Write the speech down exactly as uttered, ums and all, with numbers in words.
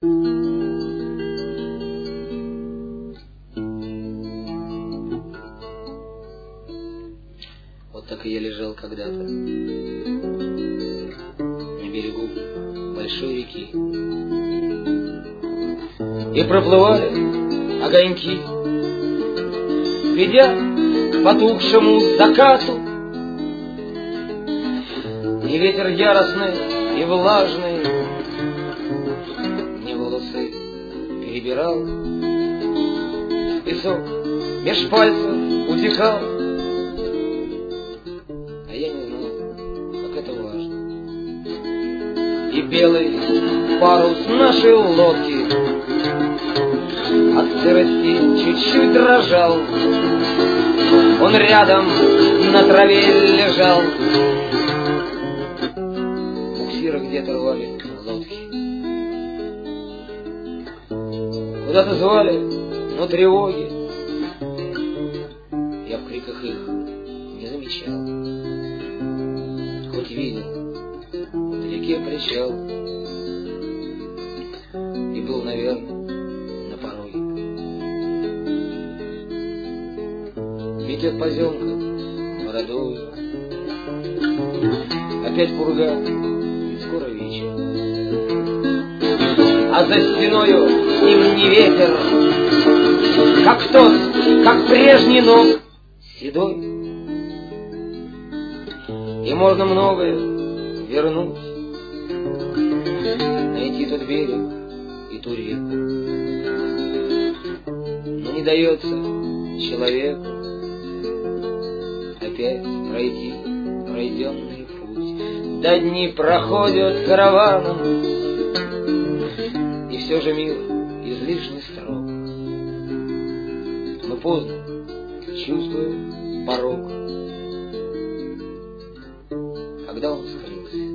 Вот так и я лежал когда-то на берегу большой реки, и проплывали огоньки, ведя к потухшему закату. И ветер яростный и влажный мне волосы перебирал, песок меж пальцев утекал, а я не знал, как это важно. И белый парус нашей лодки от сырости чуть-чуть дрожал. Он рядом на траве лежал, буксиры где-то рвали лодки. Куда-то звали, но тревоги я в криках их не замечал, хоть видел вдалеке причал и был, наверное, на пороге. Метет поземка бородою, опять пурга и скоро вечер, а за стеною им не ветер, как тот, как прежний, но седой. И можно многое вернуть, найти тот берег и ту реку, но не дается человеку опять пройти пройденный путь. Да дни проходят караваном, и все же мир излишне строг. Мы поздно чувствуем порог, когда он скрылся.